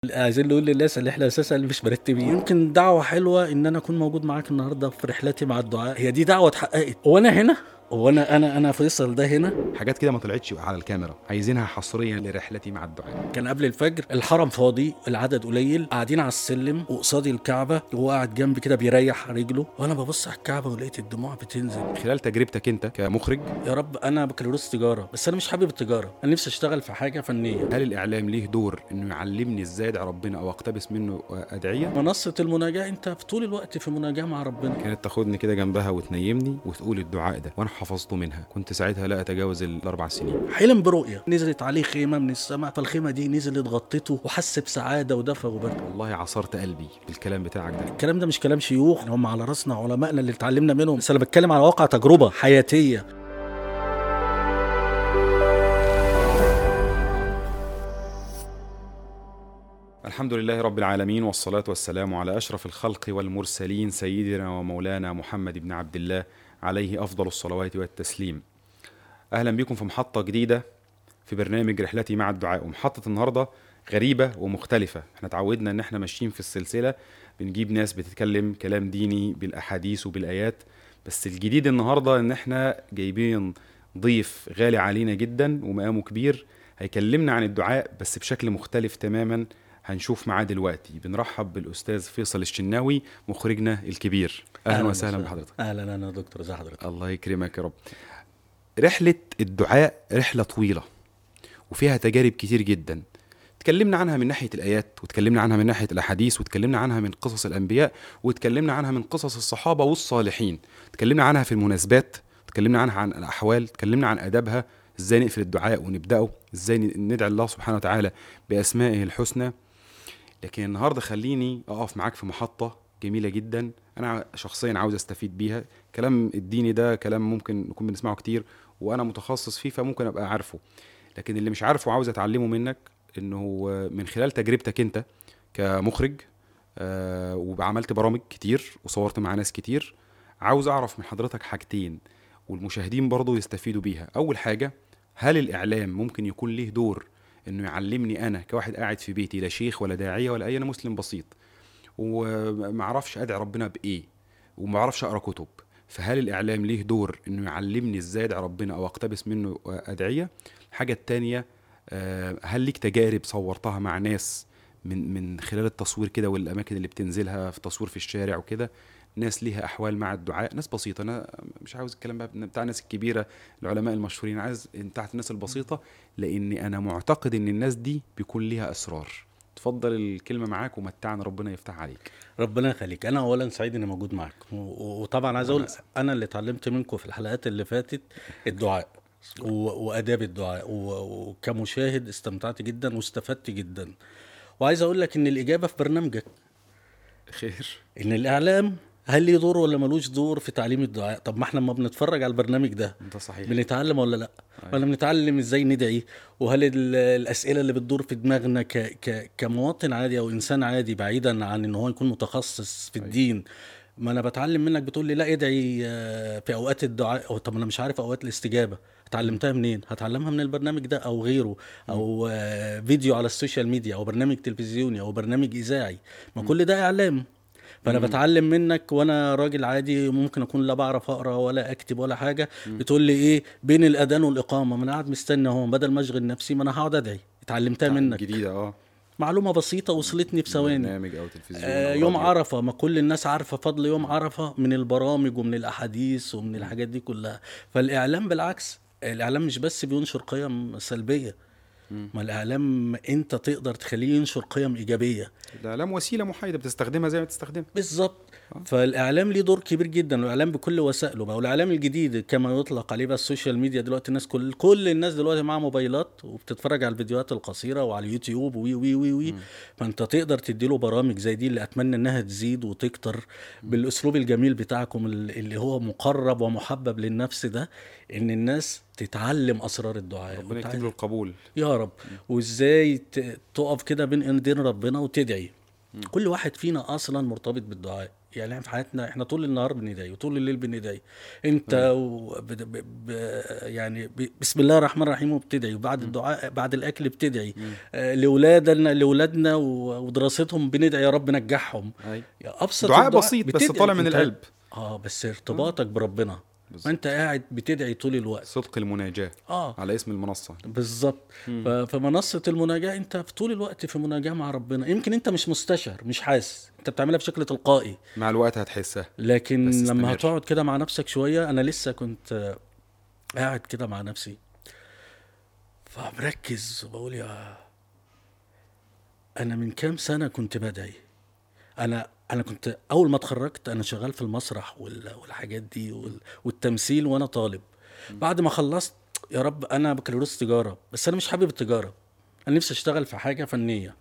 عايزين نقول للناس اللي احنا اساسا مش مرتبين. يمكن دعوه حلوه ان انا اكون موجود معاك النهارده في رحلتي مع الدعاء، هي دي دعوه اتحققت. وانا هنا، وانا فيصل ده هنا. حاجات كده ما طلعتش على الكاميرا، عايزينها حصريا لرحلتي مع الدعاء. كان قبل الفجر، الحرم فاضي، العدد قليل، قاعدين على السلم وقصادي الكعبه، وهو قاعد جنبي كده بيريح رجله، وانا ببص على الكعبه ولقيت الدموع بتنزل. خلال تجربتك انت كمخرج، يا رب، انا بكالوريوس تجاره، بس انا مش حابب التجاره، انا نفسي اشتغل في حاجه فنيه. هل الاعلام ليه دور انه يعلمني ازاي ادعي ربنا او اقتبس منه ادعيه؟ منصه المناجاه، انت في طول الوقت في مناجاه مع ربنا. كانت تاخدني كده جنبها وتنيمني وتقول الدعاء ده، وانا حفظته منها. كنت ساعتها لا اتجاوز ال4 سنين. حلم برؤية، نزلت عليه خيمة من السماء، فالخيمة دي نزلت غطته وحس بسعادة ودفى وبركة. والله عصرت قلبي بالكلام بتاعك ده. الكلام ده مش كلام شيوخ، هم على راسنا علمائنا اللي اتعلمنا منهم، بس انا بتكلم على واقع تجربة حياتية. الحمد لله رب العالمين، والصلاة والسلام على أشرف الخلق والمرسلين، سيدنا ومولانا محمد بن عبد الله، عليه أفضل الصلوات والتسليم. أهلا بكم في محطة جديدة في برنامج رحلتي مع الدعاء. ومحطة النهاردة غريبة ومختلفة. احنا تعودنا ان احنا ماشيين في السلسلة بنجيب ناس بتتكلم كلام ديني بالأحاديث وبالآيات، بس الجديد النهاردة ان احنا جايبين ضيف غالي علينا جدا ومقامه كبير، هيكلمنا عن الدعاء بس بشكل مختلف تماما. هنشوف معاه دلوقتي. بنرحب بالأستاذ فيصل الشناوي، مخرجنا الكبير. أهلا وسهلا بحضرتك. اهلا، انا دكتور، زي حضرتك. الله يكرمك يا رب. رحلة الدعاء رحلة طويلة وفيها تجارب كتير جدا. اتكلمنا عنها من ناحية الآيات، واتكلمنا عنها من ناحية الأحاديث، واتكلمنا عنها من قصص الأنبياء، واتكلمنا عنها من قصص الصحابة والصالحين. اتكلمنا عنها في المناسبات، اتكلمنا عنها عن الأحوال، اتكلمنا عن أدبها، ازاي نقفل الدعاء ونبدأه، ازاي ندعي الله سبحانه وتعالى بأسمائه الحسنى. لكن النهاردة خليني أقف معاك في محطة جميلة جدا أنا شخصيا عاوز أستفيد بيها. كلام الديني ده كلام ممكن نكون بنسمعه كتير وأنا متخصص فيه فممكن أبقى عارفه، لكن اللي مش عارفه عاوز أتعلمه منك، إنه من خلال تجربتك أنت كمخرج، وعملت برامج كتير وصورت مع ناس كتير، عاوز أعرف من حضرتك حاجتين والمشاهدين برضو يستفيدوا بيها. أول حاجة، هل الإعلام ممكن يكون ليه دور انه يعلمني انا كواحد قاعد في بيتي، لا شيخ ولا داعيه ولا اي، انا مسلم بسيط وما اعرفش ادعي ربنا بايه وما اعرفش اقرا كتب، فهل الاعلام ليه دور انه يعلمني ازاي ادعي ربنا او اقتبس منه ادعيه؟ الحاجه التانية، هل ليك تجارب صورتها مع ناس من خلال التصوير كده والاماكن اللي بتنزلها في تصوير في الشارع وكده، ناس ليها احوال مع الدعاء، ناس بسيطه؟ انا مش عاوز الكلام بقى بتاع الناس الكبيره العلماء المشهورين، عايز بتاعت الناس البسيطه، لاني انا معتقد ان الناس دي بيكون ليها اسرار. اتفضل الكلمه معاك ومتعنا، ربنا يفتح عليك. ربنا يخليك. انا اولا سعيد اني موجود معاك، وطبعا عايز اقول انا اللي اتعلمت منكم في الحلقات اللي فاتت الدعاء واداب الدعاء، وكمشاهد استمتعت جدا واستفدت جدا. وعايز اقول لك ان الاجابه في برنامجك، خير. ان الاعلام هل ليه دور ولا ملوش دور في تعليم الدعاء؟ طب ما احنا لما بنتفرج على البرنامج ده ده صحيح. بنتعلم ولا لا؟ ولا بنتعلم ازاي ندعي؟ وهل الاسئله اللي بتدور في دماغنا كمواطن عادي او انسان عادي، بعيدا عن ان هو يكون متخصص في الدين، ما انا بتعلم منك بتقول لي لا ادعي في اوقات الدعاء، أو طب انا مش عارف اوقات الاستجابه، اتعلمتها منين؟ هتعلمها من البرنامج ده او غيره، او فيديو على السوشيال ميديا، او برنامج تلفزيوني، او برنامج اذاعي. ما كل ده اعلام. فانا بتعلم منك وانا راجل عادي، ممكن اكون لا بعرف اقرا ولا اكتب ولا حاجه، بتقول لي ايه بين الاذان والاقامه؟ ما انا قاعد مستني اهو، بدل ما اشغل نفسي ما انا هقعد ادعي. اتعلمتها منك، جديده. معلومه بسيطه وصلتني في ثواني. برنامج او تلفزيون يوم عرفه، ما كل الناس عارفه فضل يوم عرفه من البرامج ومن الاحاديث ومن الحاجات دي كلها. فالاعلام بالعكس، الاعلام مش بس بينشر قيم سلبيه، ما الاعلام انت تقدر تخليه ينشر قيم ايجابيه. الاعلام وسيله محايده بتستخدمها زي ما تستخدمها بالظبط. فالاعلام ليه دور كبير جدا، والاعلام بكل وسائله بقى، والاعلام الجديد كما يطلق عليه بقى السوشيال ميديا. دلوقتي الناس كل الناس دلوقتي معاها موبايلات وبتتفرج على الفيديوهات القصيره وعلى اليوتيوب وي وي وي وي فانت تقدر تديله برامج زي دي، اللي اتمنى انها تزيد وتكتر بالاسلوب الجميل بتاعكم اللي هو مقرب ومحبب للنفس ده، ان الناس تتعلم اسرار الدعاء. ربنا يكتب له القبول يا رب. وازاي تقف كده بين ايدين ربنا وتدعي. كل واحد فينا اصلا مرتبط بالدعاء. يعني احنا في حياتنا احنا طول النهار بندعي وطول الليل بندعي. انت أيوة. يعني بسم الله الرحمن الرحيم وبتدعي، وبعد مم. الدعاء بعد الاكل بتدعي. مم. لاولادنا ودراستهم بندعي يا رب نجحهم. أي. يعني ابسط دعاء الدعاء بسيط بس بتدعي طالع من انت. القلب. بس آه. ارتباطك بربنا، ما انت بالظبط. قاعد بتدعي طول الوقت. صدق المناجاة اه على اسم المنصة. بالظبط. مم. فمنصة المناجاة انت في طول الوقت في مناجاة مع ربنا. يمكن انت مش مستشعر، مش حاسس، انت بتعملها بشكل تلقائي، مع الوقت هتحسها، لكن بس لما استمر. هتقعد كده مع نفسك شوية. انا لسه كنت قاعد كده مع نفسي فمركز وبقول يا انا من كام سنة كنت بدعي. انا كنت اول ما اتخرجت انا شغال في المسرح والحاجات دي والتمثيل وانا طالب. بعد ما خلصت يا رب انا بكالوريوس تجارة، بس انا مش حابب التجارة، انا نفسي اشتغل في حاجة فنية.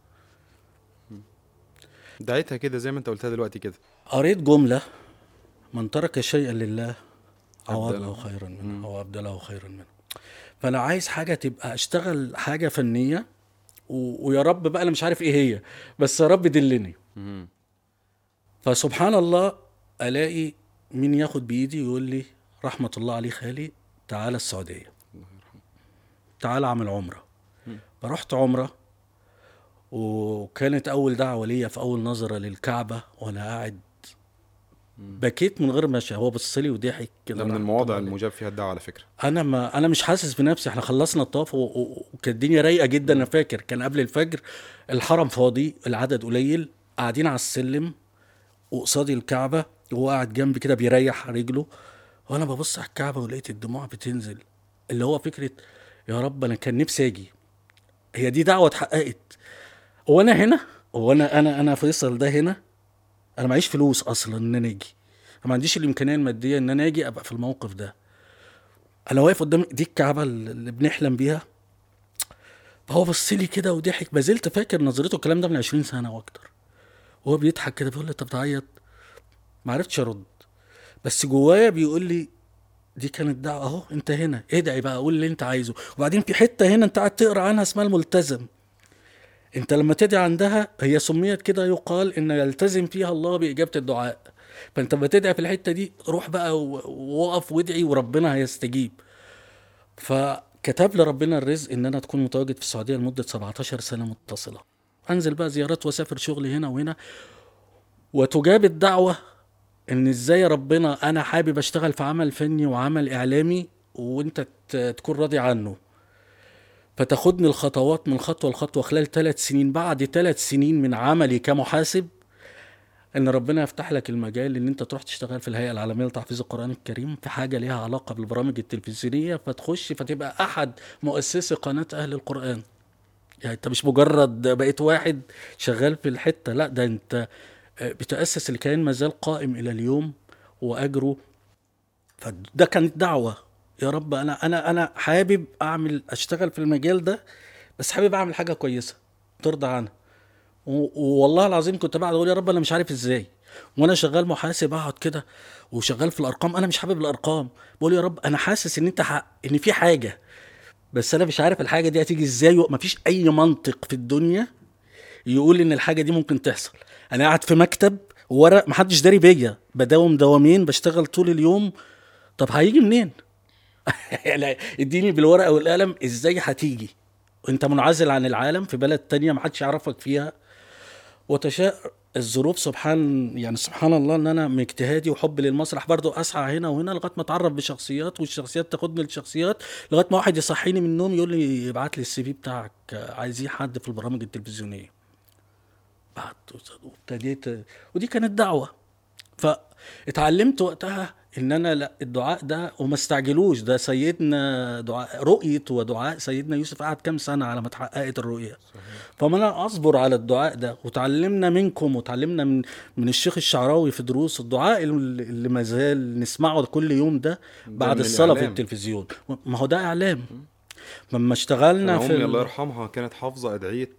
دعيتها كده زي ما انت قلتها دلوقتي كده. قريت جملة: من ترك شيئا لله عوض له أبدأ. خيرا منه مم. او ابدله خيرا منه. فانا عايز حاجة تبقى اشتغل حاجة فنية ويا رب بقى انا مش عارف ايه هي، بس يا رب دلني. مم. فسبحان الله الاقي مين ياخد بايدي يقول لي رحمة الله عليه خالي تعالى السعودية، الله يرحمه. تعالى اعمل عمرة. مم. فرحت عمرة، وكانت اول دعوة ليا في اول نظرة للكعبة وانا قاعد بكيت من غير ما هو بص لي وضحك كده ده من رحمة المواضع الله عليه. المجاب فيها الدعوة على فكرة. انا مش حاسس بنفسي. احنا خلصنا الطواف وكانت الدنيا رايقه جدا. انا مم. فاكر كان قبل الفجر، الحرم فاضي، العدد قليل، قاعدين على السلم وقصادي الكعبه، وهو قاعد جنبي كده بيريح رجله، وانا ببص على الكعبه ولقيت الدموع بتنزل. اللي هو فكره يا رب انا كان نفسي اجي. هي دي دعوه اتحققت. وانا هنا، وانا فيصل ده هنا، انا معيش فلوس اصلا ان انا اجي، ما عنديش الامكانيه الماديه ان انا اجي ابقى في الموقف ده. انا واقف قدام دي الكعبه اللي بنحلم بيها. فهو بص لي كده وضحك، ما زلت فاكر نظرته. الكلام ده من 20 سنه واكتر. وهو بيضحك كده بيقول لي انت بتعيط؟ ما عرفتش ارد، بس جوايا بيقول لي دي كانت دعوه اهو، انت هنا ادعي بقى، قول اللي انت عايزه. وبعدين في حته هنا انت قاعد تقرا عنها اسمها الملتزم. انت لما تدعي عندها، هي سميت كده يقال ان يلتزم فيها الله باجابه الدعاء. فانت لما تدعي في الحته دي روح بقى ووقف وادعي وربنا هيستجيب. فكتب لي ربنا الرزق ان انا تكون متواجد في السعوديه لمده 17 سنه متصله، انزل بقى زيارات واسافر شغلي هنا وهنا. وتجاب الدعوه ان ازاي ربنا انا حابب اشتغل في عمل فني وعمل اعلامي وانت تكون راضي عنه. فتاخدني الخطوات من خطوه لخطوه خلال 3 سنين. بعد 3 سنين من عملي كمحاسب، ان ربنا يفتح لك المجال ان انت تروح تشتغل في الهيئه العالميه لتحفيظ القران الكريم في حاجه ليها علاقه بالبرامج التلفزيونيه، فتخش فتبقى احد مؤسسي قناه اهل القران. يعني انت مش مجرد بقيت واحد شغال في الحته، لا ده انت بتاسس الكيان ما زال قائم الى اليوم واجره. فده كانت دعوه يا رب انا حابب اعمل اشتغل في المجال ده، بس حابب اعمل حاجه كويسه ترضى عنها. والله العظيم كنت بعد اقول يا رب انا مش عارف ازاي، وانا شغال محاسب اقعد كده وشغال في الارقام، انا مش حابب الارقام. بقول يا رب انا حاسس ان انت ان في حاجه، بس انا مش عارف الحاجه دي هتيجي ازاي. مفيش اي منطق في الدنيا يقول ان الحاجه دي ممكن تحصل. انا قاعد في مكتب ورق محدش داري بيا، بداوم دوامين بشتغل طول اليوم. طب هيجي منين؟ يعني اديني بالورقه والقلم، ازاي هتيجي وانت منعزل عن العالم في بلد تانية محدش يعرفك فيها؟ وتشاء الظروف سبحان الله ان انا من اجتهادي وحب للمسرح برضو اسعى هنا وهنا لغايه ما اتعرف بشخصيات، والشخصيات تاخدني لشخصيات، لغايه ما واحد يصحيني من النوم يقول لي ابعت لي السي في بتاعك، عايزين حد في البرامج التلفزيونيه. بعت وابتديت، ودي كانت دعوه. فاتعلمت وقتها ان انا لا، الدعاء ده وما استعجلوش. ده سيدنا دعاء رؤية ودعاء سيدنا يوسف قعد كام سنة على ما اتحققت الرؤية. صحيح. فما انا اصبر على الدعاء ده. وتعلمنا منكم وتعلمنا من الشيخ الشعراوي في دروس الدعاء اللي ما زال نسمعه كل يوم ده بعد من الصلاة في الإعلام. التلفزيون. ما هو ده اعلام. لما اشتغلنا أنا في أمي الله يرحمها كانت حافظة أدعية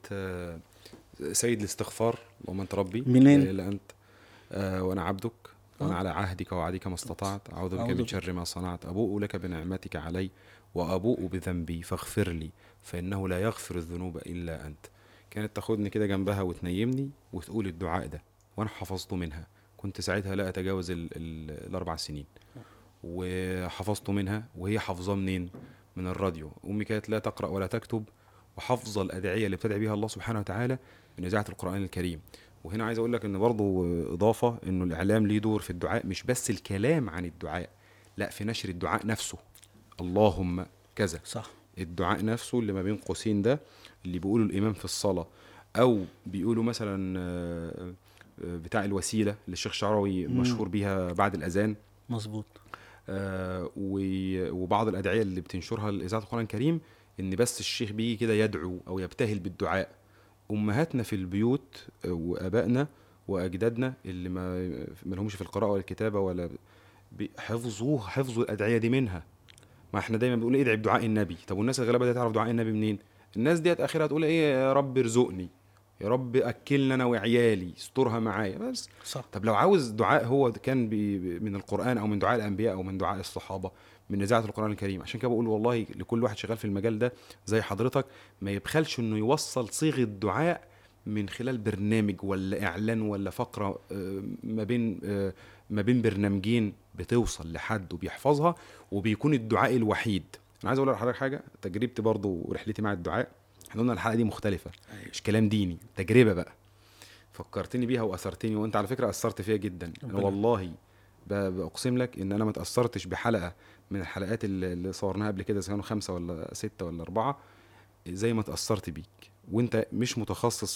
سيد الاستغفار: اللهم أنت ربي لا منين؟ إله إلا أنت وأنا عبدك وأنا على عهدك ووعدك ما استطعت أعوذ بك من شر ما صنعت أبوء لك بنعمتك علي وأبوء بذنبي فاغفر لي فإنه لا يغفر الذنوب إلا أنت. كانت تاخدني كده جنبها وتنيمني وتقول الدعاء ده، وانا حفظته منها. كنت ساعتها لا اتجاوز ال4 سنين، وحفظته منها. وهي حافظاه منين؟ من الراديو. امي كانت لا تقرا ولا تكتب، وحافظه الادعيه اللي بتدعي بيها الله سبحانه وتعالى من اذاعه القران الكريم. وهنا عايز اقول لك ان برضو اضافه، انه الاعلام ليه دور في الدعاء، مش بس الكلام عن الدعاء، لا، في نشر الدعاء نفسه. اللهم كذا، صح. الدعاء نفسه اللي ما بين قوسين ده، اللي بيقوله الامام في الصلاه، او بيقولوا مثلا بتاع الوسيله اللي الشيخ شعراوي مشهور بيها بعد الاذان. مظبوط. وبعض الادعيه اللي بتنشرها اذاعه القران الكريم، ان بس الشيخ بيجي كده يدعو او يبتهل بالدعاء. امهاتنا في البيوت وابائنا واجدادنا اللي ما لهمش في القراءه ولا الكتابه ولا حفظوا الادعيه دي منها. ما احنا دايما بنقول ادعي بدعاء النبي. طب والناس الغلابه دي تعرف دعاء النبي منين؟ الناس ديت اخرها تقول ايه؟ يا رب ارزقني، يا رب اكلنا انا وعيالي، استرها معايا بس. صح. طب لو عاوز دعاء هو كان من القران او من دعاء الانبياء او من دعاء الصحابه، من اذاعه القران الكريم. عشان كده بقول والله لكل واحد شغال في المجال ده زي حضرتك، ما يبخلش انه يوصل صيغه دعاء من خلال برنامج ولا اعلان ولا فقره ما بين برنامجين، بتوصل لحد وبيحفظها، وبيكون الدعاء الوحيد. انا عايز اقول لحضرتك حاجه، تجربتي برضو ورحلتي مع الدعاء، احنا قلنا الحلقه دي مختلفه، مش كلام ديني، تجربه بقى. فكرتني بيها واثرتني، وانت على فكره اثرت فيا جدا. انا والله بأقسم لك ان انا ما تاثرتش بحلقه من الحلقات اللي صورناها قبل كده، كانوا 5 ولا 6 ولا 4، زي ما تاثرت بيك. وانت مش متخصص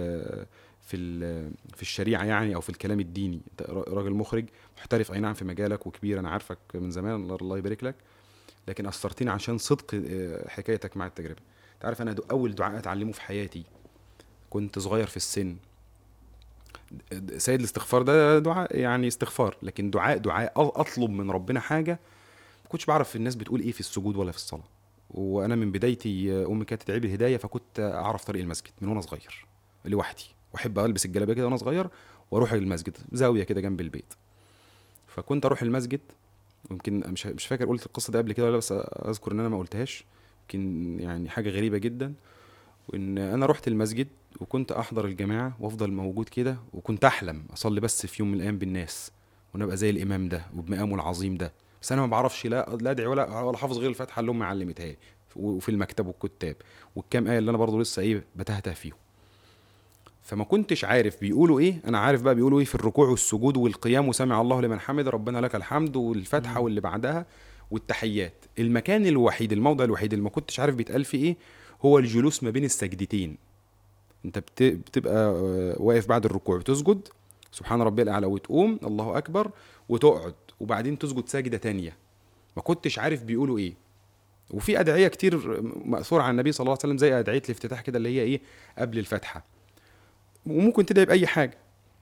في الشريعه يعني، او في الكلام الديني. انت راجل مخرج محترف اي نعم في مجالك وكبير، انا عارفك من زمان، الله يبارك لك، لكن اثرتني عشان صدق حكايتك مع التجربه. انت عارف انا اول دعاء اتعلمه في حياتي كنت صغير في السن. سيد الاستغفار ده دعاء يعني استغفار، لكن دعاء اطلب من ربنا حاجه. ما كنتش بعرف الناس بتقول ايه في السجود ولا في الصلاه. وانا من بدايتي امي كانت تدعي بالهدايه، فكنت اعرف طريق المسجد من وانا صغير لوحدي، واحب البس الجلابيه كده وانا صغير واروح المسجد، زاويه كده جنب البيت. فكنت اروح المسجد، يمكن مش فاكر قلت القصه دي قبل كده ولا، بس اذكر ان انا ما قلتهاش، يمكن يعني حاجه غريبه جدا. وان انا رحت المسجد وكنت احضر الجماعه وافضل موجود كده، وكنت احلم اصلي بس في يوم من الايام بالناس، وانا ابقى زي الامام ده وبمقامه العظيم ده. بس انا ما بعرفش لا ادعي ولا حافظ غير الفاتحه اللي امي علمتها لي، وفي المكتب والكتاب والكام ايه اللي انا برضو لسه بتهته فيهم. فما كنتش عارف بيقولوا ايه. انا عارف بقى بيقولوا ايه في الركوع والسجود والقيام وسمع الله لمن حمد ربنا لك الحمد والفتحه واللي بعدها والتحيات. المكان الوحيد، الموضع الوحيد اللي ما كنتش عارف بيتقال فيه ايه، هو الجلوس ما بين السجدتين. انت بتبقى واقف بعد الركوع بتسجد سبحان ربي الاعلى، وتقوم الله اكبر وتقعد، وبعدين تسجد سجده تانية. ما كنتش عارف بيقولوا ايه. وفي ادعيه كتير ماثور عن النبي صلى الله عليه وسلم زي ادعيه الافتتاح كده، اللي هي ايه قبل الفاتحه، وممكن تدعي باي حاجه.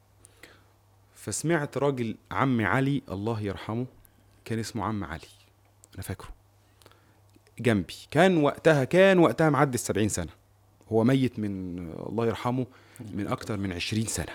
فسمعت راجل عم علي الله يرحمه، كان اسمه عم علي انا فاكره، جنبي، كان وقتها معدي 70 سنه، هو ميت من الله يرحمه من اكتر من 20 سنه.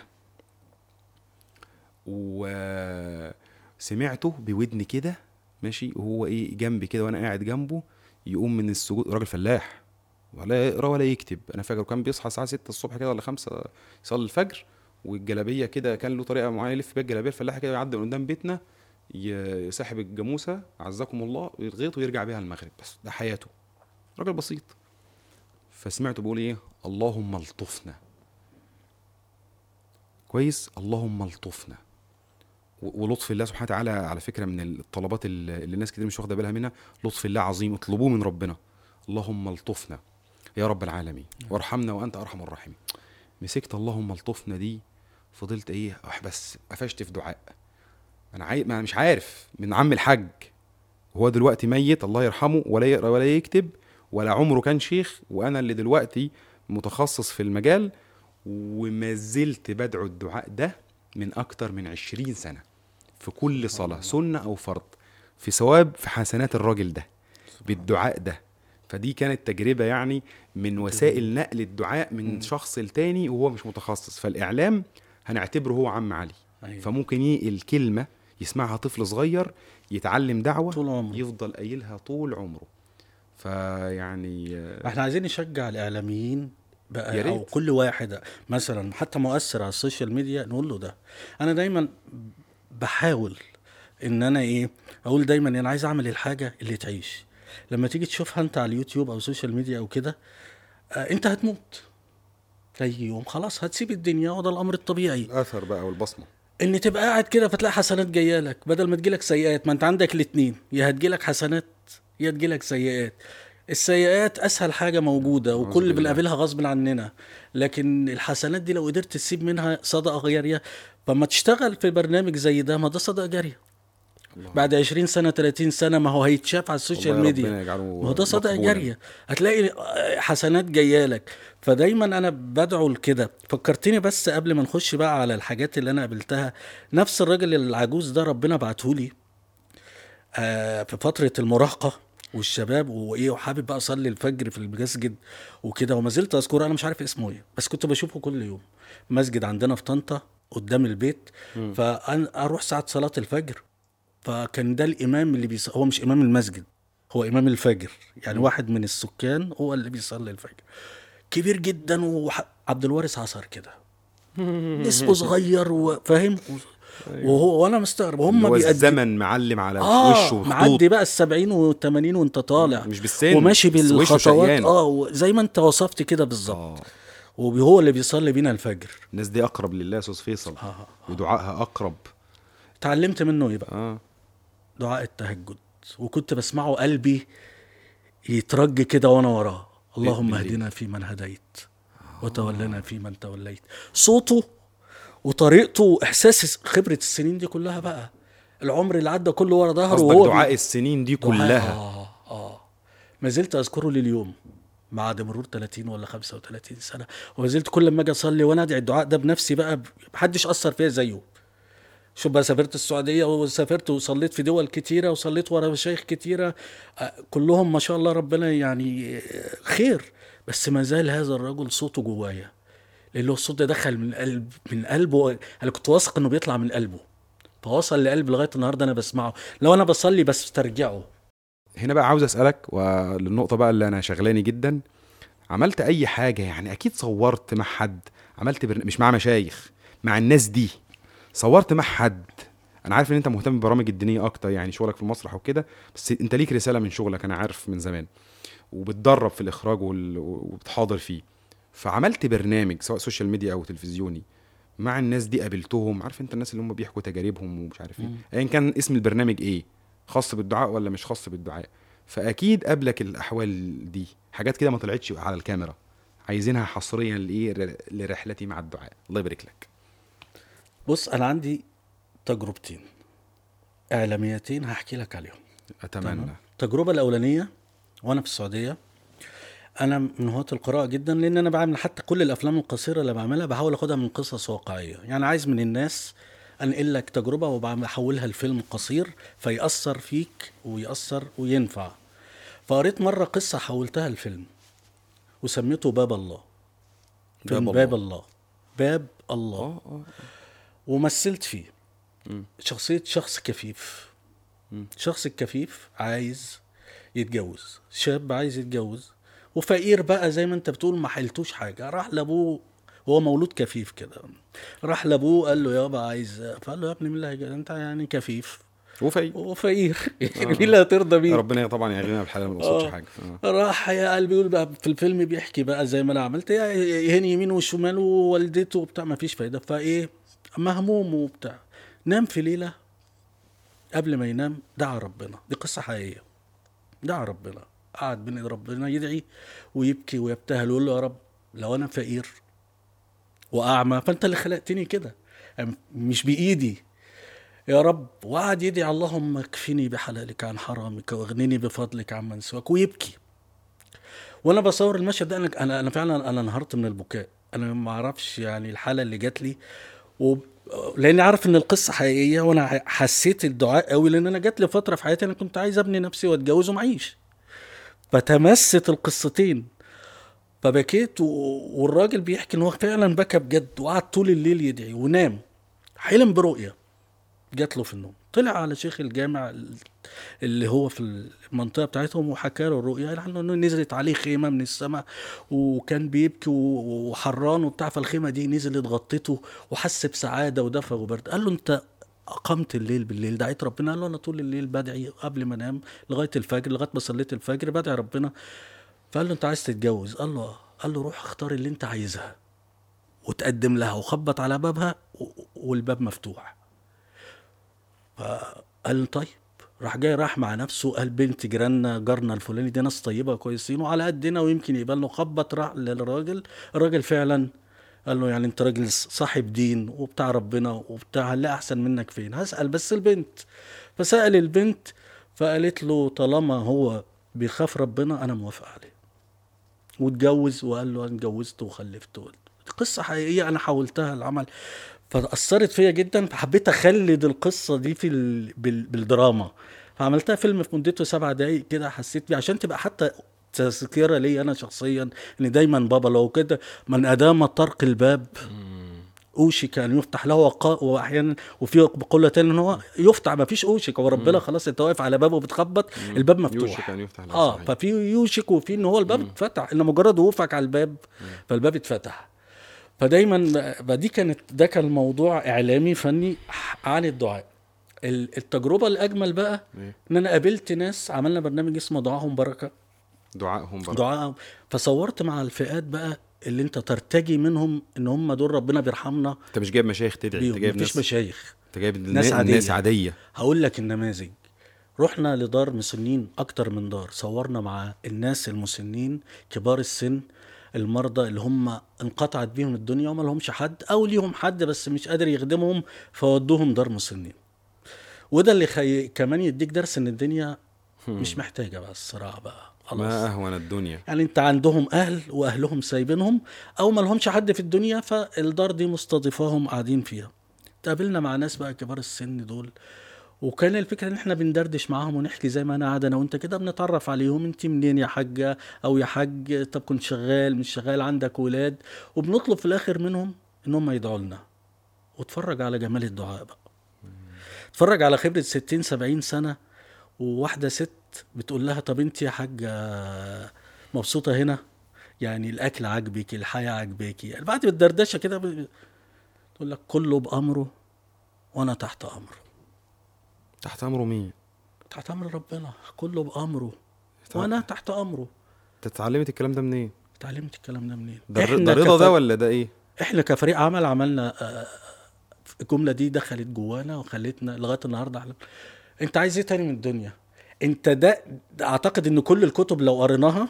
وسمعته بودني كده ماشي، وهو جنبي كده وانا قاعد جنبه، يقوم من السجود، راجل فلاح ولا يقرا ولا يكتب. انا فاكر كان بيصحى الساعه 6 الصبح كده ولا 5 يصلي الفجر، والجلابيه كده كان له طريقه معينه يلف بيها الجلابيه الفلاحه كده، يعدي من قدام بيتنا يسحب الجاموسه عزكم الله ويتغيط ويرجع بيها المغرب. بس ده حياته، راجل بسيط. فسمعته بيقول ايه؟ اللهم الطفنا. كويس، اللهم الطفنا. ولطف الله سبحانه وتعالى على فكره من الطلبات اللي الناس كتير مش واخده بالها منها، لطف الله عظيم، اطلبوه من ربنا. اللهم الطفنا يا رب العالمين وارحمنا وانت ارحم الراحمين. مسكت اللهم الطفنا دي، فضلت بس قفشت في دعاء. انا مش عارف من عم الحاج، هو دلوقتي ميت الله يرحمه، ولا يقرا ولا يكتب ولا عمره كان شيخ، وانا اللي دلوقتي متخصص في المجال، وما زلت بدعو الدعاء ده من اكتر من 20 سنة في كل صلاة سنة او فرض، في ثواب في حسنات الراجل ده بالدعاء ده. فدي كانت تجربة يعني من وسائل نقل الدعاء من شخص لتاني وهو مش متخصص. فالإعلام هنعتبره هو عم علي. فممكن الكلمة يسمعها طفل صغير يتعلم دعوة يفضل قايلها طول عمره. فيعني احنا عايزين نشجع الإعلاميين يا بقى، او ريت. كل واحد مثلا حتى مؤثر على السوشيال ميديا نقول له ده. انا دايما بحاول ان انا ايه، اقول دايما انا عايز اعمل الحاجه اللي تعيش. لما تيجي تشوفها انت على اليوتيوب او السوشيال ميديا او كده، انت هتموت اي يوم، خلاص هتسيب الدنيا، وده الامر الطبيعي. الاثر بقى والبصمه. ان تبقى قاعد كده فتلاقي حسنات جايه لك بدل ما تجيلك سيئات. ما انت عندك الاتنين، يا هتجيلك حسنات يا تجيلك سيئات. السيئات اسهل حاجه موجوده اعوذ وكل اللي بالله. بنقابلها غصب عننا، لكن الحسنات دي لو قدرت تسيب منها صدقه جاريه، فما تشتغل في برنامج زي ده، ما ده صدقه جاريه. الله بعد 20 سنة 30 سنة ما هو هيتشاف على السوشيال والله يا ميديا، ربنا يجعله ما هو ده صدقة مقبولا. جارية. هتلاقي حسنات جايالك. فدايما انا بدعو لكده. فكرتني بس قبل ما نخش بقى على الحاجات اللي انا قابلتها، نفس الراجل العجوز ده ربنا بعتهولي في فترة المراهقة والشباب وايه، وحابب بقى اصلي الفجر في المسجد وكده، وما زلت اذكره. انا مش عارف اسمه ايه، بس كنت بشوفه كل يوم. مسجد عندنا في طنطا قدام البيت، فانا اروح ساعة صلاة الفجر. فكان ده الامام اللي هو مش امام المسجد، هو امام الفجر، يعني واحد من السكان هو اللي بيصلي الفجر. كبير جدا، وعبد الوارث عصر كده، جسمه صغير وفاهم، وهو وانا مستغرب اللي هم هو بيقدم. الزمن معلم على وشه خطوط. معدي بقى ال70 و80 وانت طالع، مش بالسن وماشي بس وشه بالخطوات، شقيان. زي ما انت وصفت كده اه بالظبط. وهو اللي بيصلي بينا الفجر. الناس دي اقرب لله يا استاذ فيصل، ودعائها اقرب. اتعلمت منه ايه بقى؟ اه دعاء التهجد. وكنت بسمعه قلبي يترج كده وانا وراه. اللهم بالليل. اهدنا فيمن هديت وتولنا فيمن توليت. صوته وطريقته واحساس خبرة السنين دي كلها بقى، العمر اللي عدى كله ورا ظهره، قصدك وهو دعاء السنين دي دعاء. كلها. ما زلت اذكره لليوم بعد مرور 30 ولا 35 سنة. وما زلت كل ما اجي اصلي وانا ادعي الدعاء ده بنفسي بقى، محدش اثر فيا زيه. شوف بقى، سافرت السعودية وسافرت وصليت في دول كتيرة وصليت ورا مشايخ كتيرة، كلهم ما شاء الله ربنا يعني خير. بس ما زال هذا الرجل صوته جوايا، لأنه الصوت ده دخل من قلبه. أنا كنت واثق إنه بيطلع من قلبه، فوصل لقلبي لغاية النهاردة. أنا بسمعه لو أنا بصلي بس ترجعه. هنا بقى عاوز اسالك، وللنقطه بقى اللي انا شغلاني جدا، عملت اي حاجه يعني؟ اكيد صورت مع حد، عملت مش مع مشايخ، مع الناس دي صورت مع حد. انا عارف ان انت مهتم بالبرامج الدينيه اكتر، يعني شغلك في المسرح وكده، بس انت ليك رساله من شغلك انا عارف من زمان، وبتدرب في الاخراج وبتحاضر فيه. فعملت برنامج سواء سوشيال ميديا او تلفزيوني مع الناس دي، قابلتهم، عارف انت الناس اللي هم بيحكوا تجاربهم ومش عارف ايه، ايا كان اسم البرنامج ايه، خاص بالدعاء ولا مش خاص بالدعاء. فاكيد قابلك الاحوال دي، حاجات كده ما طلعتش على الكاميرا، عايزينها حصريا لايه، لرحلتي مع الدعاء. الله يبارك لك. بص، أنا عندي تجربتين إعلاميتين هحكي لك عليهم. اتمنى. التجربة الأولانية وأنا في السعودية، انا من هواة القراءة جدا، لان انا بعمل حتى كل الافلام القصيرة اللي بعملها بحاول اخدها من قصص واقعية. يعني عايز من الناس انقل لك تجربة وبحولها لفيلم قصير فيأثر فيك ويأثر وينفع. فقريت مرة قصة حولتها لفيلم وسميته باب الله. فيلم باب الله. باب الله. ومثلت فيه شخصية شخص كفيف. شخص الكفيف عايز يتجوز، شاب عايز يتجوز، وفقير بقى زي ما انت بتقول، ما حلتوش حاجة. راح لابوه، هو مولود كفيف كده، راح لابوه قال له يابا عايز، فقال له يا ابني من اللي هيجي انت يعني كفيف وفقير مين اللي هترضى بيه؟ ربنا طبعا يغنينا بالحلال، ما قصدش حاجه. راح يا قلبي يقول بقى في الفيلم بيحكي بقى زي ما انا عملت، يهني يمين وشمال ووالدته وبتاع، ما فيش فايده. فايه، مهموم وبتاع، نام في ليله، قبل ما ينام دعا ربنا. دي قصه حقيقيه. دعا ربنا، قعد بين ربنا يدعي ويبكي ويبتهل ويقول له يا رب لو انا فقير واعمى فانت اللي خلقتني كده، مش بايدي يا رب. وقعد يدعي اللهم اكفني بحلالك عن حرامك واغنني بفضلك عمن سواك، ويبكي. وانا بصور المشهد ده انا فعلا انا انهارت من البكاء. انا ما اعرفش يعني الحاله اللي جات لي، لاني عارف ان القصه حقيقيه، وانا حسيت الدعاء قوي، لان انا جات لي فتره في حياتي انا كنت عايز ابني نفسي واتجوز ومعيش، فتمست القصتين. فبكيت والراجل بيحكي ان هو فعلا بكى بجد، وقعد طول الليل يدعي ونام. حلم برؤيه جات له في النوم، طلع على شيخ الجامع اللي هو في المنطقه بتاعتهم وحكى له الرؤيا، لانه نزلت عليه خيمه من السماء وكان بيبكي وحران وبتاع، فالخيمه دي نزلت غطته وحس بسعاده ودفى وبرد. قال له انت اقمت الليل بالليل دعيت ربنا؟ قال له انا طول الليل بدعي قبل ما انام لغايه الفجر، لغايه ما صليت الفجر بدعي ربنا. فقال له انت عايز تتجوز؟ قال له قال له روح اختار اللي انت عايزها وتقدم لها وخبط على بابها والباب مفتوح. فقال له طيب. راح جاي راح مع نفسه، قال بنت جارنا الفلاني دي ناس طيبه كويسين وعلى قدنا ويمكن يقبلنا. خبط راح للراجل، الراجل فعلا قال له يعني انت راجل صاحب دين وبتاع ربنا وبتاع، لا احسن منك فين؟ هسأل بس البنت. فسأل البنت فقالت له طالما هو بيخاف ربنا انا موافق عليه، واتجوز. وقال له انا اتجوزت وخلفت. قصة حقيقية انا حولتها العمل، فأثرت فيا جدا، فحبيت اخلد القصة دي في بالدراما، فعملتها فيلم في مدته 7 دقايق كده. حسيت بيه عشان تبقى حتى تذكرة لي انا شخصيا ان دايما بابا لو كده من ادام طرق الباب اوشك ان يفتح له واحيانا وفي بقولة تاني ان هو يفتح، ما فيش اوشك، هو ربنا خلاص انت واقف على بابه وبتخبط الباب مفتوح. يوشك ان يفتح له. ففي يوشك وفي ان هو الباب اتفتح، ان مجرد وقوفك على الباب فالباب اتفتح. فدايما ده كان موضوع اعلامي فني عن الدعاء. التجربه الاجمل بقى ان انا قابلت ناس، عملنا برنامج اسمه دعاهم بركه. دعاءهم فصورت مع الفئات بقى اللي انت ترتجي منهم ان هم دول ربنا بيرحمنا. انت مش جايب مشايخ تدعي، انت جايب مفيش مشايخ، انت جايب ناس عاديه. هقول لك النماذج. رحنا لدار مسنين، اكتر من دار، صورنا مع الناس المسنين كبار السن، المرضى اللي هم انقطعت بيهم الدنيا وما لهمش حد او ليهم حد بس مش قادر يخدمهم، فودوهم دار مسنين. وده اللي كمان يديك درس ان الدنيا مش محتاجه بقى الصراع بقى خلاص. ما اهون الدنيا، يعني انت عندهم اهل واهلهم سايبينهم او ما لهمش حد في الدنيا، فالدار دي مستضيفاهم قاعدين فيها. تقابلنا مع ناس بقى كبار السن دول، وكان الفكره ان احنا بندردش معاهم ونحكي زي ما انا قاعد انا وانت كده، بنتعرف عليهم. انت منين يا حاجه او يا حاج؟ طب كنت شغال مش شغال؟ عندك ولاد؟ وبنطلب في الاخر منهم ان هم يدعوا لنا. واتفرج على جمال الدعاء بقى، اتفرج على خبره 60-70 سنه، وواحده ست بتقول لها طب انت يا حاجه مبسوطه هنا؟ يعني الاكل عاجبك، الحياه عاجباكي؟ يعني بعد بالدردشه كده تقول لك كله بامره وانا تحت امره. تحت امره مين؟ تحت امر ربنا، كله بامره وانا تحت امره. اتعلمت الكلام ده منين؟ اتعلمت الكلام ده منين؟ ده رضا ده ولا ده ايه؟ احنا كفريق عمل عملنا الجمله دي دخلت جوانا وخلتنا لغايه النهارده انت عايز ايه تاني من الدنيا؟ انت ده اعتقد ان كل الكتب لو قريناها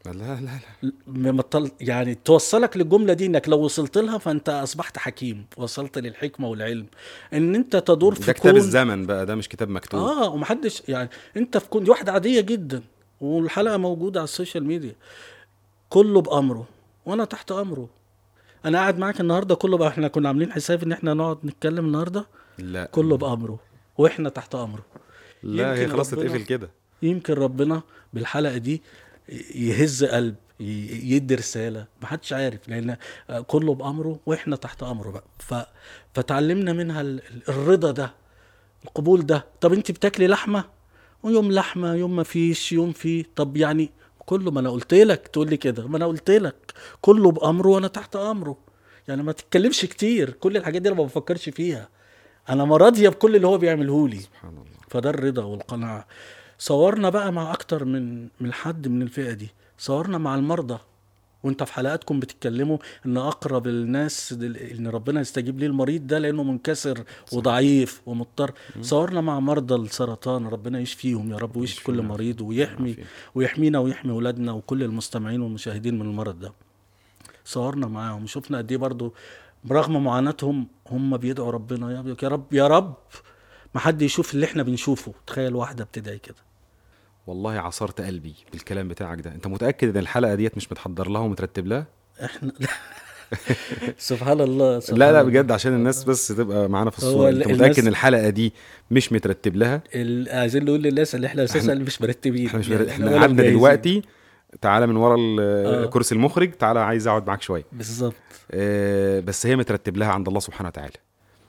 لا يعني توصلك للجمله دي، انك لو وصلت لها فانت اصبحت حكيم، وصلت للحكمه والعلم، ان انت تدور في ده كتاب الزمن بقى، ده مش كتاب مكتوب. ومحدش يعني انت في كون دي واحده عاديه جدا، والحلقه موجوده على السوشيال ميديا. كله بامره وانا تحت امره. انا قاعد معاك النهارده كله بقى، احنا كنا عاملين حساب ان احنا نقعد نتكلم النهارده، لا كله بامره واحنا تحت امره. لا هي خلاص تتقفل كده. يمكن ربنا بالحلقه دي يهز قلب، يدي رساله، محدش عارف، لان كله بامره واحنا تحت امره بقى. فتعلمنا منها الرضا ده، القبول ده. طب انت بتاكلي لحمه ويوم لحمه يوم ما فيش يوم فيه، طب يعني كله ما انا قلت لك تقول لي كده، ما انا قلت لك كله بامره وانا تحت امره. يعني ما تتكلمش كتير، كل الحاجات دي انا ما بفكرش فيها، انا راضيه بكل اللي هو بيعمله لي. سبحان الله. فده الرضا والقناعه. صورنا بقى مع اكتر من حد من الفئه دي، صورنا مع المرضى، وانت في حلقاتكم بتتكلموا ان اقرب الناس ان ربنا يستجيب ليه المريض ده لانه منكسر وضعيف ومضطر. صورنا مع مرضى السرطان، ربنا يشفيهم يا رب ويشفي كل مريض ويحمينا ويحمي ولادنا وكل المستمعين والمشاهدين من المرض ده. صورنا معاهم، شفنا قد ايه برضو برغم معاناتهم هم بيدعوا ربنا يا رب يا رب ما حد يشوف اللي احنا بنشوفه. تخيل واحده بتدعي كده. والله عصرت قلبي بالكلام بتاعك ده. انت متأكد ان الحلقة ديت مش متحضر لها ومترتب لها؟ احنا سبحان الله لا بجد عشان الناس بس تبقى معانا في الصورة. انت متأكد ان الحلقة دي مش مترتب لها؟ عايزين نقول للناس اللي احنا اساسا مش مرتبين. احنا قعدنا دلوقتي، تعالى من ورا كرسي المخرج، تعالى عايز اقعد معاك شوية بالظبط. بس هي مترتب لها عند الله سبحانه وتعالى.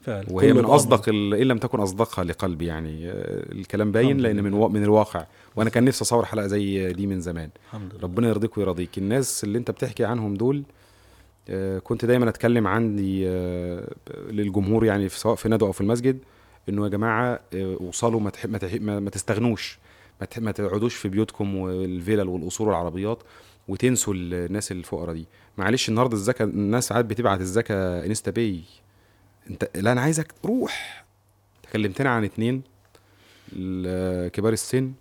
فعلا وهي كله من بأمر. اصدق ان لم تكن اصدقها لقلبي يعني. الكلام باين الحمد لان لله. من الواقع. وانا كان نفسي اصور حلقه زي دي من زمان. الحمد لله. ربنا يرضيك ويرضيك. الناس اللي انت بتحكي عنهم دول كنت دايما اتكلم عندي للجمهور يعني سواء في ندوه او في المسجد، انه يا جماعه وصلوا ما تستغنوش، ما تقعدوش في بيوتكم والفيلل والقصور والعربيات وتنسوا الناس الفقراء دي. معلش النهارده الزكاه الناس ساعات بتبعت الزكاه انستا باي. انت لا، انا عايزك روح. تكلمتنا عن 2 كبار السن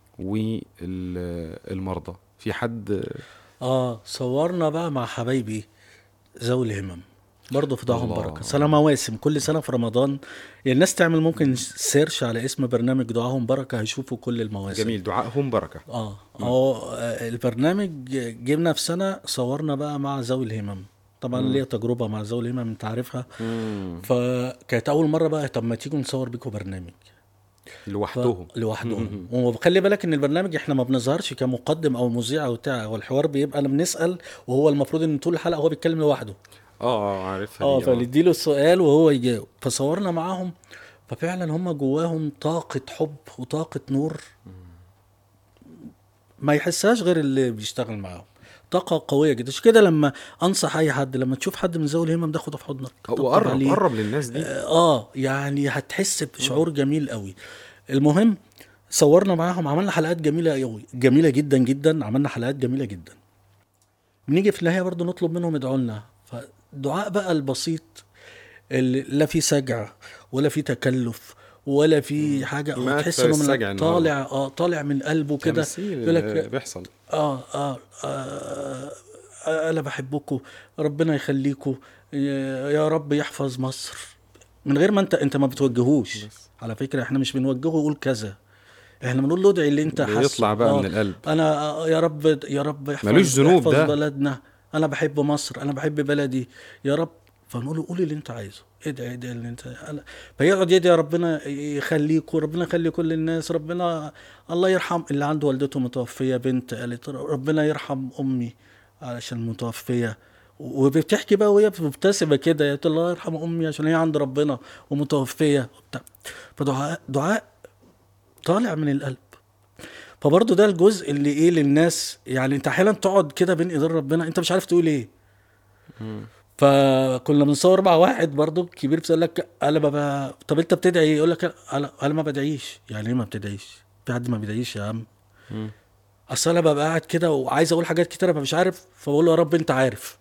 والمرضى. في حد صورنا بقى مع حبايبي ذوي الهمم برضه في دعاهم الله. بركه، سنه مواسم كل سنه في رمضان. يعني الناس تعمل ممكن سيرش على اسم برنامج دعاهم بركه هيشوفوا كل المواسم. جميل، دعائهم بركه. البرنامج جبنا في سنه صورنا بقى مع ذوي الهمم. طبعا ليا تجربه مع ذوي الهمم انت عارفها. فكانت اول مره بقى طب ما تيجوا نصور بيكم برنامج لوحدهم. وخلي بالك ان البرنامج احنا ما بنظهرش كمقدم او مذيع او بتاع، هو الحوار بيبقى انا بنسال وهو المفروض ان طول الحلقه هو بيتكلم لوحده. عارفها دي. فنديله السؤال وهو يجاوب. فصورنا معاهم، ففعلا هم جواهم طاقه حب وطاقه نور ما يحسهاش غير اللي بيشتغل معاهم. طاقه قويه جدا. عشان كده لما انصح اي حد لما تشوف حد من ذوي الهمم ده خده في حضنك وقرب للناس دي. يعني هتحس بشعور جميل قوي. المهم صورنا معاهم، عملنا حلقات جميله قوي، جميله جدا جدا. عملنا حلقات جميله جدا. بنيجي في النهايه برضو نطلب منهم يدعوا لنا. فالدعاء بقى البسيط اللي لا في سجع ولا في تكلف ولا في حاجه، وتحس انه من طالع من قلبه كده. يقول لك بيحصل انا بحبكم، ربنا يخليكم، يا رب يحفظ مصر. من غير ما انت ما بتوجهوش. على فكره احنا مش بنوجهه يقول كذا، احنا بنقول له ادعي اللي انت حاسه، يطلع بقى من القلب. انا يا رب يحفظ بلدنا، انا بحب مصر، انا بحب بلدي يا رب. فنقول له قول اللي انت عايزه، ادعي اللي انت فيقعد يدعي ربنا يخليك وربنا يخلي كل الناس. ربنا الله يرحم اللي عنده والدته متوفيه بنت، قالت ربنا يرحم امي علشان متوفيه، وبتحكي بقى وهي مبتسمه كده، يا الله يرحم امي عشان هي عند ربنا ومتوفيه وبتاع. فدعاء طالع من القلب. فبرضه ده الجزء اللي للناس. يعني انت احيانا تقعد كده بين ايدين ربنا انت مش عارف تقول ايه. فكنا بنصور مع واحد برضه كبير بيقول لك انا بابا طب انت بتدعي ايه؟ يقول لك انا ما بدعيش. يعني ايه ما بتدعيش؟ في حد ما بيدعيش يا عم؟ اصل انا ببقى قاعد كده وعايز اقول حاجات كتير مش عارف، فبقول له يا رب انت عارف.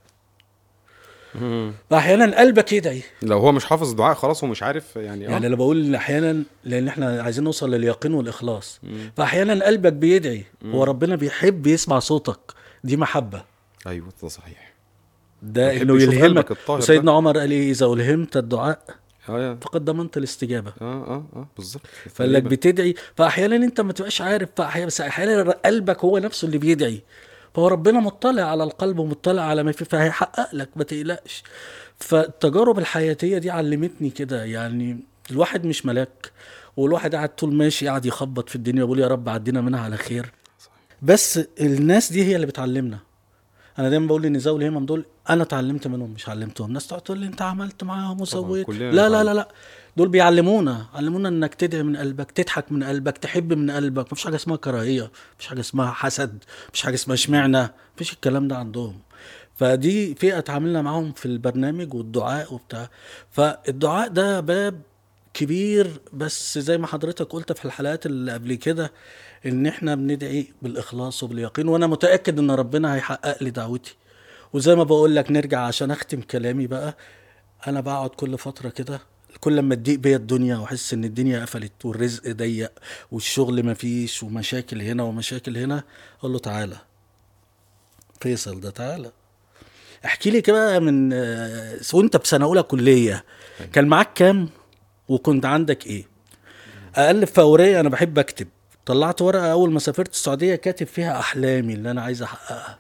فاحيانا قلبك يدعي لو هو مش حافظ دعاء خلاص ومش عارف يعني انا بقول احيانا لان احنا عايزين نوصل لليقين والاخلاص. فاحيانا قلبك بيدعي هو ربنا بيحب يسمع صوتك، دي محبه. ايوه ده صحيح، ده انه يلهمك. سيدنا عمر قال ايه؟ اذا الهمت الدعاء فقد ضمنت الاستجابه. بالظبط. فلك بتدعي، فاحيانا انت ما تبقاش عارف، بس احيانا قلبك هو نفسه اللي بيدعي. فهو ربنا مطلع على القلب ومطلع على ما فيه، فهيحقق لك ما تقلقش. فالتجارب الحياتيه دي علمتني كده. يعني الواحد مش ملاك، والواحد قاعد طول ماشي قاعد يخبط في الدنيا ويقول يا رب عدينا منها على خير. بس الناس دي هي اللي بتعلمنا. انا دايما بقول ان ذوي الهمم دول انا اتعلمت منهم مش علمتهم. الناس تقعد تقول لي انت عملت معاهم وسويت. لا لا لا لا، دول بيعلمونا انك تدعي من قلبك، تضحك من قلبك، تحب من قلبك. مفيش حاجه اسمها كراهيه، مفيش حاجه اسمها حسد، مفيش حاجه اسمها اشمعنى، مفيش الكلام ده عندهم. فدي فئه اتعاملنا معاهم في البرنامج والدعاء وبتاع. فالدعاء ده باب كبير، بس زي ما حضرتك قلت في الحلقات اللي قبل كده ان احنا بندعي بالاخلاص وباليقين، وانا متاكد ان ربنا هيحقق لي دعوتي. وزي ما بقول لك نرجع عشان اختم كلامي بقى، انا بقعد كل فتره كده، كل لما تضيق بيا الدنيا واحس ان الدنيا قفلت والرزق ضيق والشغل مفيش ومشاكل هنا ومشاكل هنا، اقول له تعالى فيصل، ده تعالى احكي لي كده من وانت بسنه اولى كليه كان معاك كام وكنت عندك ايه. اقلب في اوريه، انا بحب اكتب، طلعت ورقه اول ما سافرت السعوديه كاتب فيها احلامي اللي انا عايز احققها.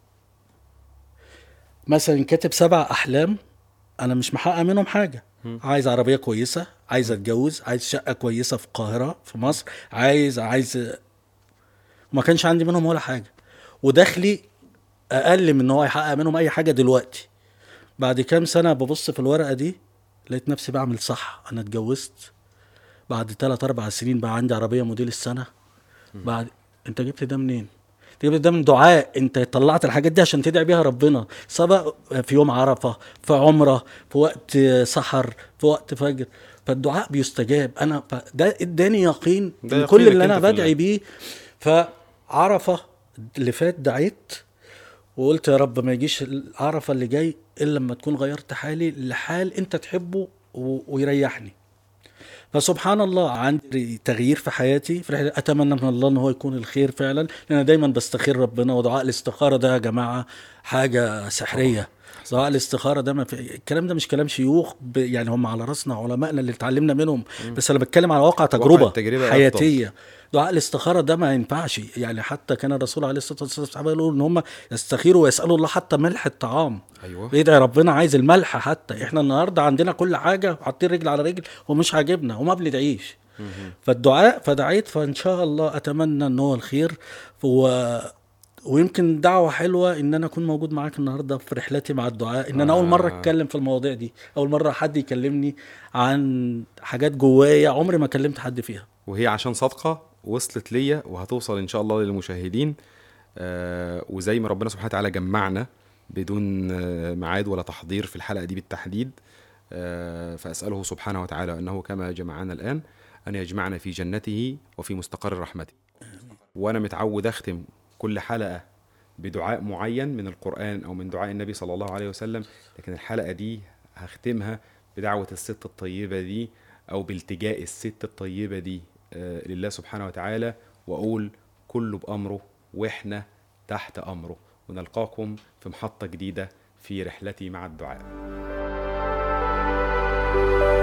مثلا كاتب 7 احلام انا مش محقق منهم حاجه. عايز عربيه كويسه، عايز اتجوز، عايز شقه كويسه في القاهره في مصر، عايز ما كانش عندي منهم ولا حاجه. ودخلي اقل من ان هو يحقق منهم اي حاجه دلوقتي. بعد كام سنه ببص في الورقه دي لقيت نفسي بعمل صح. انا اتجوزت بعد 3-4 سنين، بقى عندي عربيه موديل السنه. بعد انت جبت ده منين؟ انت جبت ده من دعاء. انت طلعت الحاجات دي عشان تدعي بيها ربنا، سواء في يوم عرفه، في عمره، في وقت سحر، في وقت فجر. فالدعاء بيستجاب. انا ده اداني يقين ده ان كل يقينك اللي انت انا في بدعي الله. بيه. فعرفه اللي فات دعيت وقلت يا رب ما يجيش العرفه اللي جاي الا لما تكون غيرت حالي لحال انت تحبه ويريحني. فسبحان الله عندي تغيير في حياتي في رحلة. اتمنى من الله ان هو يكون الخير فعلا، لان انا دايما بستخير ربنا. ودعاء الاستخاره ده يا جماعه حاجه سحريه. دعاء الاستخاره ده ما في الكلام ده مش كلام شيوخ يعني هم على راسنا علمائنا اللي اتعلمنا منهم، بس انا بتكلم على واقع واقع تجربه التجربة افضل. حياتيه. دعاء الاستخاره ده ما ينفعش يعني. حتى كان الرسول عليه الصلاه والسلام الصحابه يقولوا ان هم يستخيروا ويسالوا الله حتى ملح الطعام. ايوه بيدعي ربنا عايز الملح. حتى احنا النهارده عندنا كل حاجه حاطين رجل على رجل ومش عاجبنا وما بندعيش. فالدعاء فدعيت، فان شاء الله اتمنى ان هو الخير. ويمكن دعوة حلوة ان انا اكون موجود معاك النهاردة في رحلتي مع الدعاء. ان انا اول مرة اتكلم في المواضيع دي، اول مرة حد يكلمني عن حاجات جوايا عمري ما كلمت حد فيها. وهي عشان صادقة وصلت ليا وهتوصل ان شاء الله للمشاهدين. وزي ما ربنا سبحانه وتعالى جمعنا بدون ميعاد ولا تحضير في الحلقة دي بالتحديد، فأسأله سبحانه وتعالى أنه كما جمعنا الآن أن يجمعنا في جنته وفي مستقر رحمته. وأنا متعود أختم كل حلقة بدعاء معين من القرآن أو من دعاء النبي صلى الله عليه وسلم، لكن الحلقة دي هختمها بدعوة الست الطيبة دي أو بالتجاء الست الطيبة دي لله سبحانه وتعالى، وأقول كله بأمره وإحنا تحت أمره. ونلقاكم في محطة جديدة في رحلتي مع الدعاء.